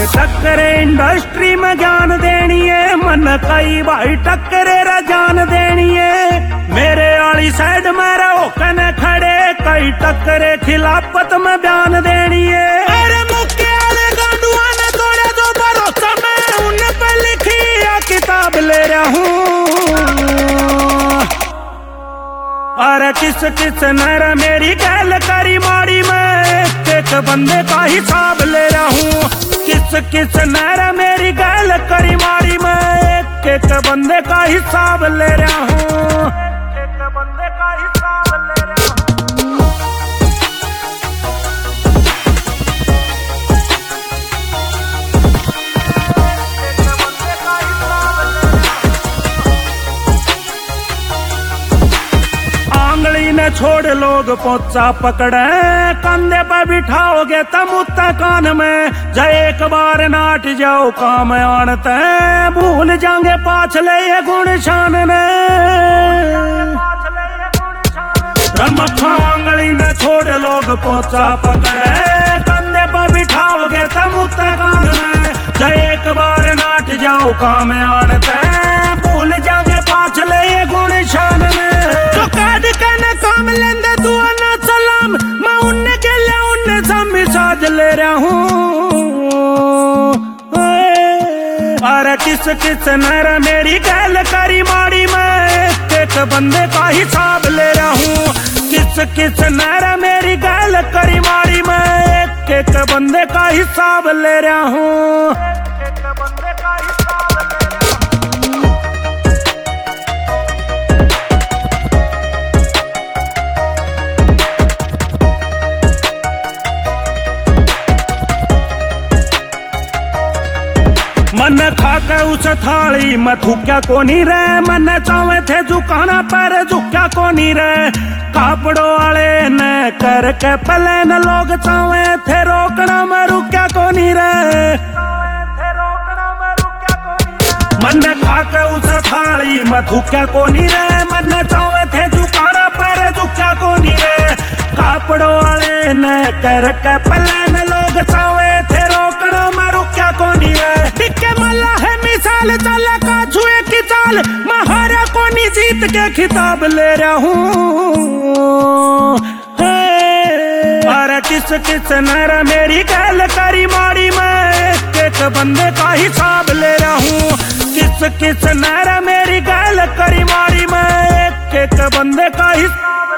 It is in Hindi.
टक्करे इंडस्ट्री में ज्ञान देनी है, मन कई भाई टक्करे रा जान देनी है। मेरे आली साइड में रहो कने खड़े, कई टक्करे खिलाफत में बयान देनी है। अरे मुक्के वाले गांडुआ ने तोड़े जो भरोसा, मैं उन पे लिखी या किताब ले रहा हूँ। अरे किस किस ने मेरी गैल करी माड़ी, मैं एक बंदे का हिसाब ले रहा हूँ। किस किस ने मेरी गैल करी माड़ी, मैं एक बंदे का हिसाब ले रहा हूँ। एक बंदे का हिसाब ले रहा हूँ। आंगली ने छोड़ लोग पोचा पकड़े, कंधे पर बिठाओगे तम उत्ता कान में। जय एक बार नाट जाओ काम आणते, भूल जाएंगे पाछले ये गुण शान ने। आंगली ने छोड़ लोग पोचा पकड़े, कंधे पर बिठाओगे तम उत्ता कान में। जय एक बार नाट जाओ काम आणते, भूल जाएंगे पाछले ये गुण शान ने। जो काट कने काम लेंदे तू ना सलाम, मैं उन्ने के लिए उन्ने सामी साज ले रहा हूँ। अरे किस किस ने मेरी गैल करी माड़ी, मैं एक बंदे का हिसाब ले रहा हूँ। किस किस ने मेरी गैल करी माड़ी, मैं एक बंदे का हिसाब ले रहा हूँ। एक बंदे का हिसाब ले रहा हूँ। मन खाके उस थाली में थूक्या कोनी रे, मन चावे थे झुकाना पर झुक्या कोनी रे। कापड़ों वाले ने करके पले न लोग चावे थे रोकना में रुक्या कोनी रे। मन खाके उस थाली में थूक्या कोनी रे, मन चावे थे झुकाना पर झुक्या कोनी रे। कापड़ों वाले ने करके पले न लोग चावे थे रोकना में रुक्या कोनी रे। मला है मिसाल चला का छुए की चाल, महारा कोनी जीत के खिताब ले रहा हूँ। अरे किस किस ने मेरी गैल करी माड़ी, मैं एक बंदे का हिसाब ले रहा हूँ। किस किस ने मेरी गैल करी माड़ी, मैं एक बंदे का हिसाब